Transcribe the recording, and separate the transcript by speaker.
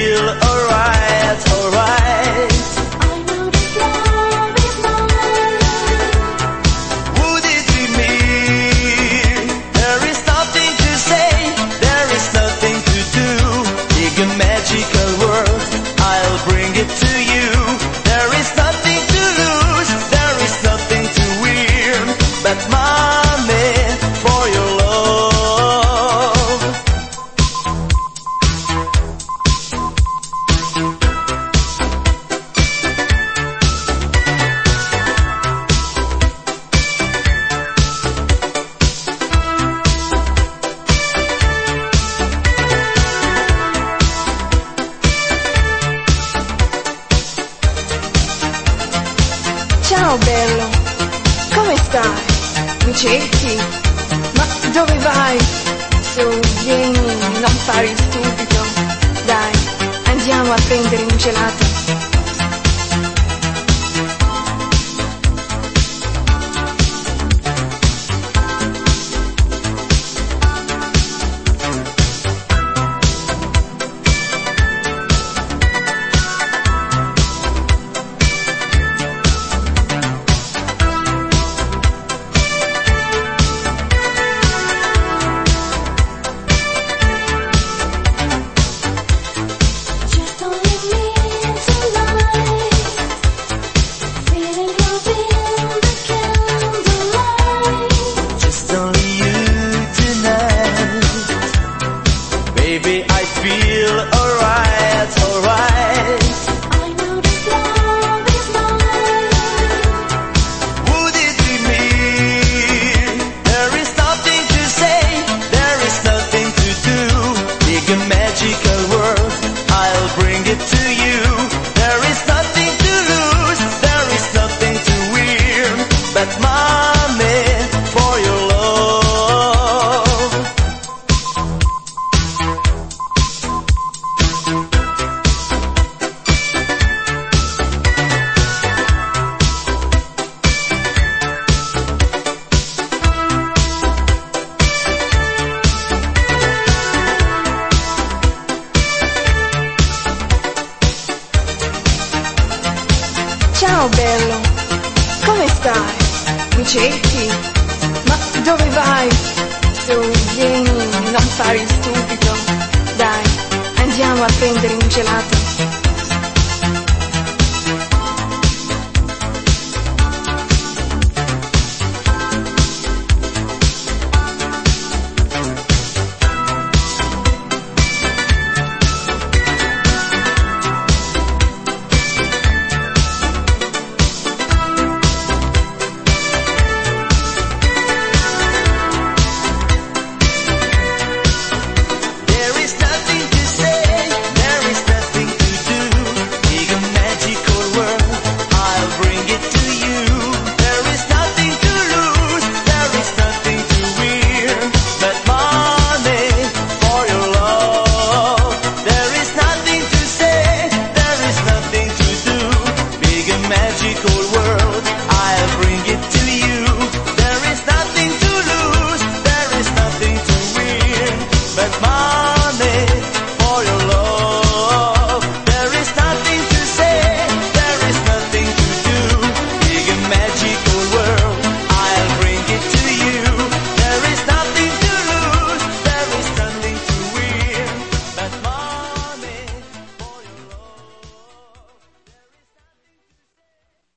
Speaker 1: feel alright, alright.
Speaker 2: I know this love is mine.
Speaker 1: Would it be me? There is nothing to say, there is nothing to do. Big a magical world, I'll bring it to you. There is nothing to lose, there is nothing to win, but mommy, for your love.
Speaker 3: Ciao bello, come stai? Mi cerchi? Ma dove vai? Su, vieni, non fare il stupido. Dai, andiamo a prendere un gelato.
Speaker 2: Just only me tonight. Feeling love in the candlelight.
Speaker 1: Just only you tonight. Baby, I feel alright, alright.
Speaker 2: I know this love is mine.
Speaker 1: Would it be me? There is nothing to say, there is nothing to do. Big a magical world, I'll bring it to you. There is nothing to lose, there is nothing to win, but mommy, for your love.
Speaker 3: Ciao bello, come stai? Mi cerchi? Ma dove vai? Su, vieni, non fare il stupido. Dai, andiamo a prendere un gelato.